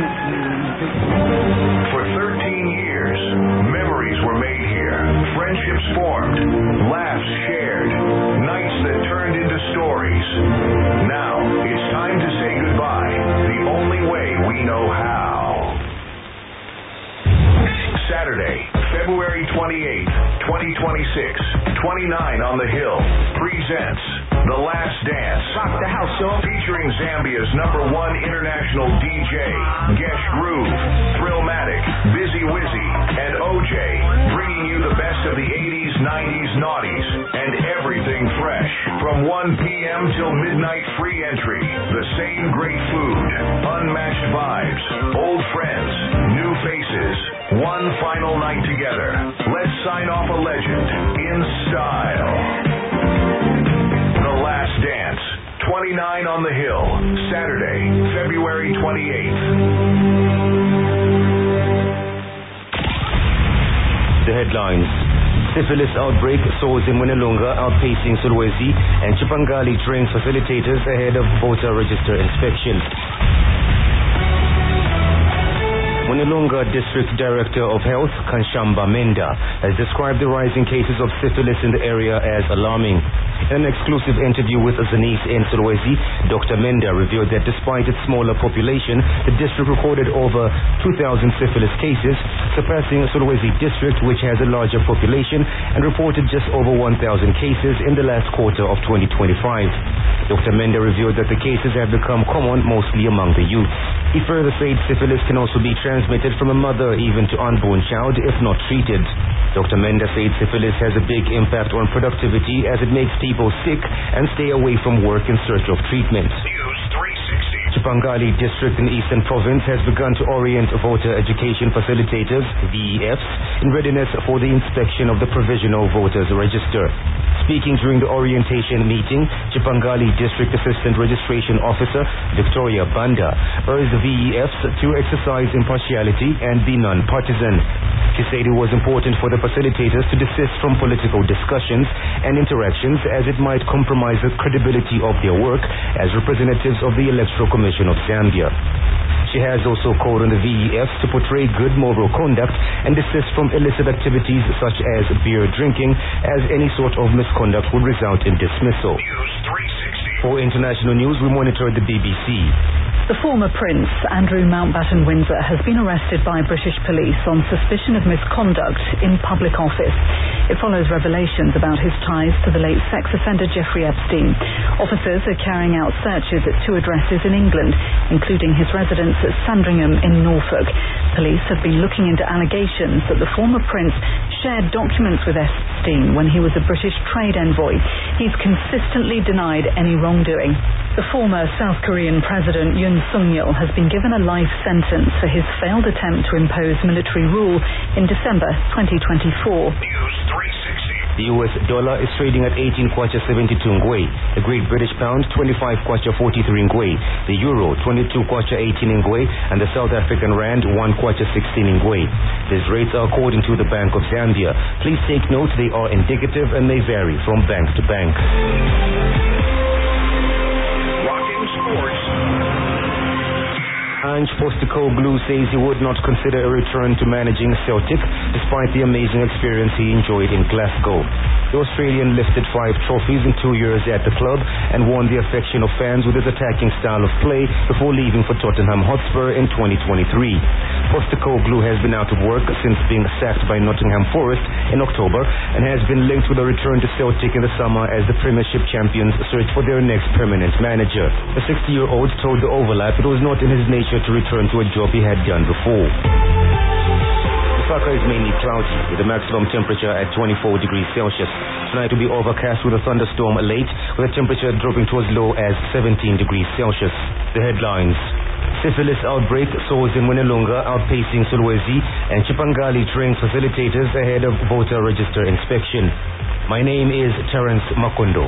For 13 years, memories were made here, friendships formed, laughs shared, nights that turned into stories. Now, it's time to say goodbye, the only way we know how. Saturday, February 28th, 2026, 29 on the Hill, presents The Last Dance. Rock the house, y'all. Featuring Zambia's #1 international DJ, Gesh Groove, Thrillmatic, Busy Wizzy, and OJ, bringing you the best of the 80s, 90s, noughties, and everything fresh. From 1 p.m. till midnight, free entry. The same great food, unmatched vibes, old friends, new faces, one final night together. Let's sign off a legend in style. The Last Dance, 29 on the Hill, Saturday, February 28th. The headlines. Syphilis outbreak soars in Mwinilunga, outpacing Sulawesi, and Chipangali trains facilitators ahead of voter register inspection. Mwinilunga District Director of Health, Kanshamba Menda, has described the rising cases of syphilis in the area as alarming. In an exclusive interview with Zanis in Sulawesi, Dr. Menda revealed that despite its smaller population, the district recorded over 2,000 syphilis cases, surpassing Sulawesi District, which has a larger population, and reported just over 1,000 cases in the last quarter of 2025. Dr. Menda revealed that the cases have become common mostly among the youth. He further said syphilis can also be transmitted from a mother even to unborn child if not treated. Dr. Menda said syphilis has a big impact on productivity as it makes people sick and stay away from work in search of treatment. News 360. Chipangali District in Eastern Province has begun to orient voter education facilitators, VEFs, in readiness for the inspection of the Provisional Voters Register. Speaking during the orientation meeting, Chipangali District Assistant Registration Officer Victoria Banda urged the VEFs to exercise impartiality and be non-partisan. She said it was important for the facilitators to desist from political discussions and interactions as it might compromise the credibility of their work as representatives of the Electoral Commission of Zambia. She has also called on the VEFs to portray good moral conduct and desist from illicit activities such as beer drinking, as any sort of misconduct would result in dismissal. News 360. For international news, we monitor the BBC. The former Prince, Andrew Mountbatten Windsor, has been arrested by British police on suspicion of misconduct in public office. It follows revelations about his ties to the late sex offender Jeffrey Epstein. Officers are carrying out searches at 2 addresses in England, including his residence at Sandringham in Norfolk. Police have been looking into allegations that the former Prince shared documents with Epstein when he was a British trade envoy. He's consistently denied any wrongdoing. The former South Korean President Yoon Suk-yeol has been given a life sentence for his failed attempt to impose military rule in December 2024. News 360. The US dollar is trading at 18 kwacha 72 ngwe. The Great British Pound 25 kwacha 43 ngwe. The Euro 22 kwacha 18 ngwe, and the South African Rand 1 kwacha 16 ngwe. These rates are according to the Bank of Zambia. Please take note they are indicative and may vary from bank to bank. Rocking sports. Ange Postecoglou says he would not consider a return to managing Celtic despite the amazing experience he enjoyed in Glasgow. The Australian lifted 5 trophies in 2 years at the club and won the affection of fans with his attacking style of play before leaving for Tottenham Hotspur in 2023. Postecoglou has been out of work since being sacked by Nottingham Forest in October and has been linked with a return to Celtic in the summer as the Premiership champions search for their next permanent manager. The 60-year-old told The Overlap it was not in his nature to return to a job he had done before. Lusaka is mainly cloudy with a maximum temperature at 24 degrees Celsius. Tonight will be overcast with a thunderstorm late, with the temperature dropping to as low as 17 degrees Celsius. The headlines. Syphilis outbreak soars in Mwinilunga, outpacing Sulawesi, and Chipangali trains facilitators ahead of voter register inspection. My name is Terence Makondo.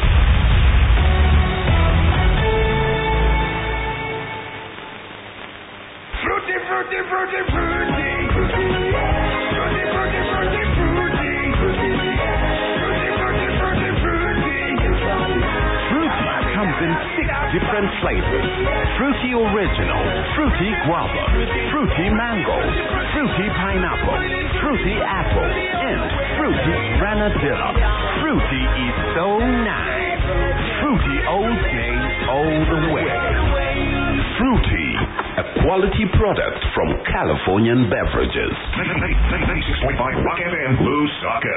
Fruity, fruity, fruity, fruity. Fruity, fruity, fruity, fruity. Fruity, fruity, fruity, fruity. Fruity comes in 6 different flavors. Fruity Original, Fruity Guava, Fruity Mango, Fruity Pineapple, Fruity Apple, and Fruity Granadilla. Fruity is so nice. Fruity all day, all the way. Fruity, a quality product from Californian Beverages. 96.5 Rock FM, Lusaka.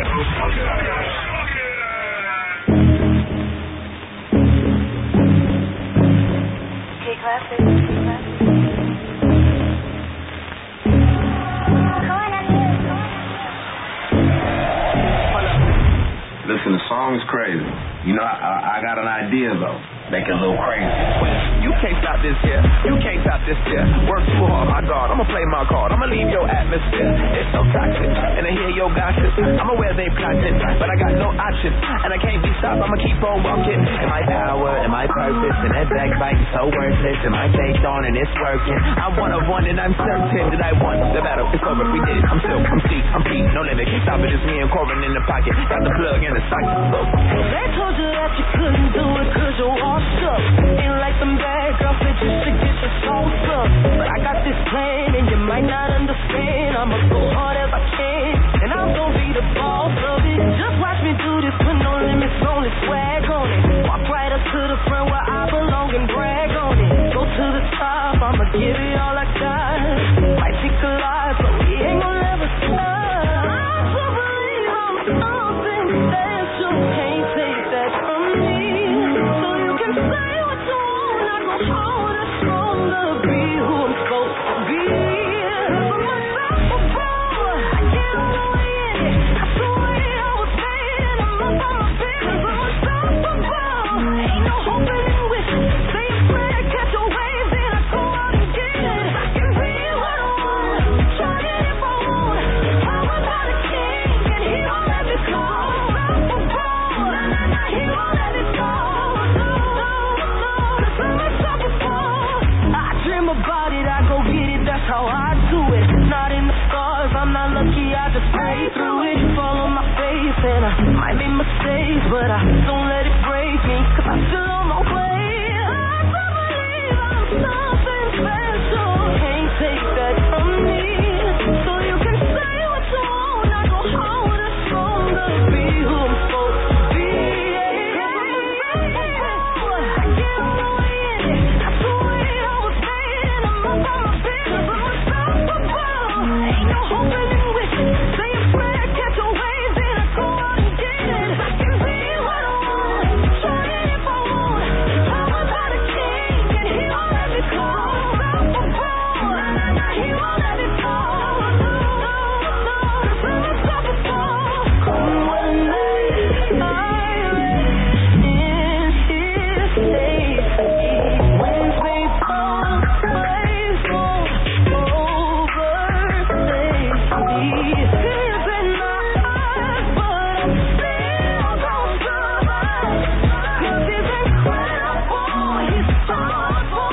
Listen, the song's crazy. You know, I got an idea, though. Make it a little crazy. You can't stop this here. You can't stop this here. Work too hard, my God. I'ma play my card. I'ma leave your atmosphere. It's so toxic. And I hear your gossip. I'm aware they plotted, but I got no option. And I can't be stopped. I'ma keep on walking. And my power and my purpose and that backbite is so worthless. And my take on and it's working. I'm one of one and I'm certain that I won the battle. It's over. We did it. I'm still, I'm deep, I'm deep. No limit. Can't stop it. It's me and Corbin in the pocket. Got the plug in the socket. So. They told you that you couldn't do it cause you're washed up. Ain't like them bad girls that you should get your sauce up. But I got this plan and you might not understand. I'ma go hard as I can and I'm gonna be the boss of it. Just watch me do this, put no limits on it, swag on it. Walk right up to the front where I belong and brag on it. Go to the top, I'ma give it all I got. Might take a lot, but we ain't gonna ever stop. I still believe I'm something special. Can't take that from me. So you can say what you want, I go hold it stronger. Be who I'm supposed to be. I'm unstoppable. I get all the way in it. That's the way I was made. I'm up on my feet 'cause I'm unstoppable. Ain't no hoping and wishing. Say a prayer, catch a wave, then I go out and get it. I can be what I want. Try it if I want. Power by the king, and he won't let me go. Unstoppable. He won't let me go. I dream about it, I go get it, that's how I do it. Not in the stars, I'm not lucky, I just pray through it. Fall on my face and I might make mistakes, but I don't